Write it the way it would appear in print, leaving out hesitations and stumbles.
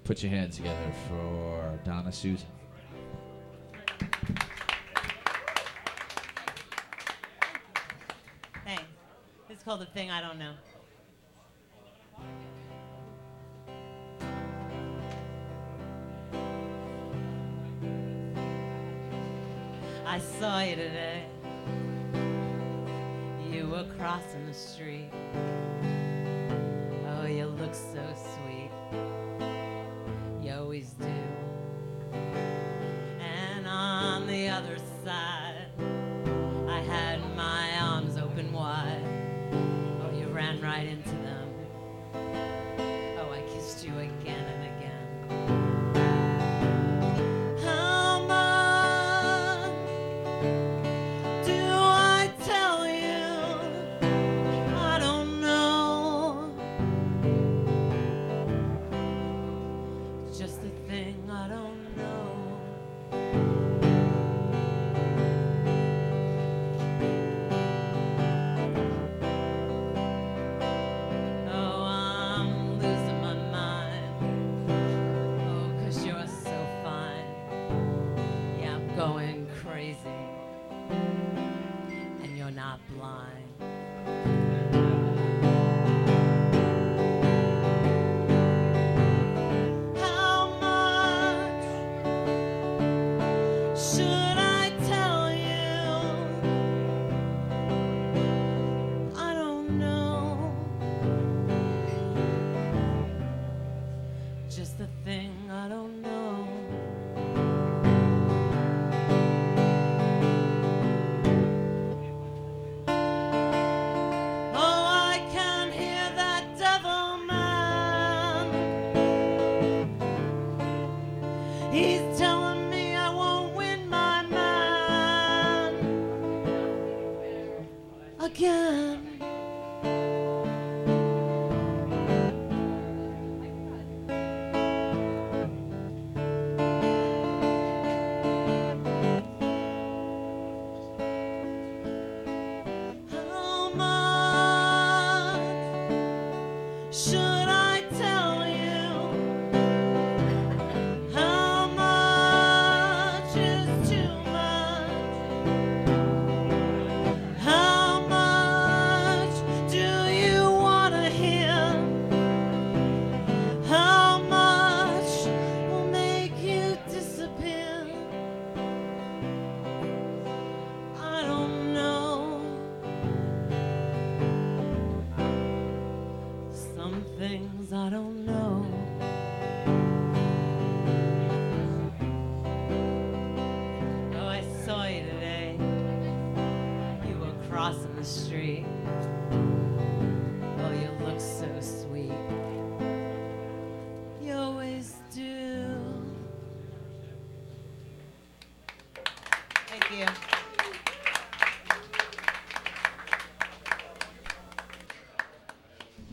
Put your hands together for Donna Susan. Hey, it's called The Thing I Don't Know. I saw you today. You were crossing the street. Oh, you look so sweet. You always do. And on the other side, I had my arms open wide. Oh, you ran right into them. Oh, I kissed you again and again. How much do I tell you? I don't know. Just a thing I don't know. Oh, I'm losing my mind. Oh, 'cause you're so fine. Yeah, I'm going crazy. And you're not blind. How much should I tell you? I don't know. Just a thing I don't know. Oh, I can hear that devil man. He's telling me I won't win my man again. How much should I tell you? How much is too much? How much do you want to hear? How much will make you disappear? I don't know. Some things I don't know. Oh, I saw you today. You were crossing the street. Oh, you look so sweet. You always do. Thank you.